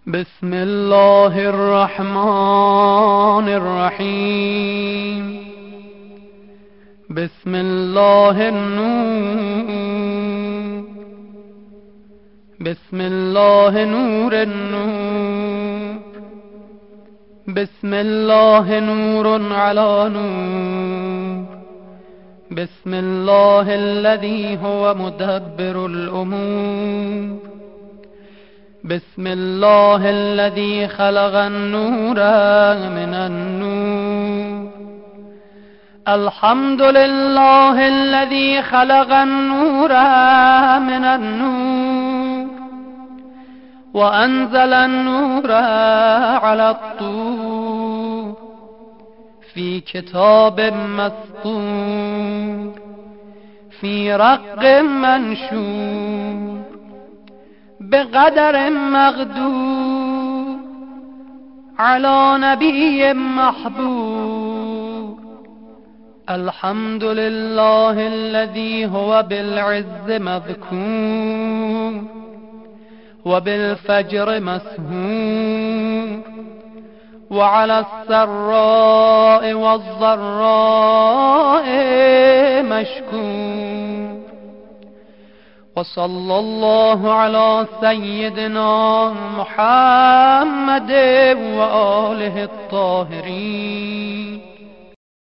بسم الله الرحمن الرحيم. بسم الله النور. بسم الله نور النور. بسم الله نور على نور. بسم الله الذي هو مدبر الأمور. بسم الله الذي خلق النور من النور. الحمد لله الذي خلق النور من النور وأنزل النور على الطور في كتاب مسطور في رق منشور بقدر مقدور على نبي محبوب. الحمد لله الذي هو بالعز مذكور وبالفجر مسهور وعلى السراء والضراء مشكور. وصلى الله على سيدنا محمد وآله الطاهرين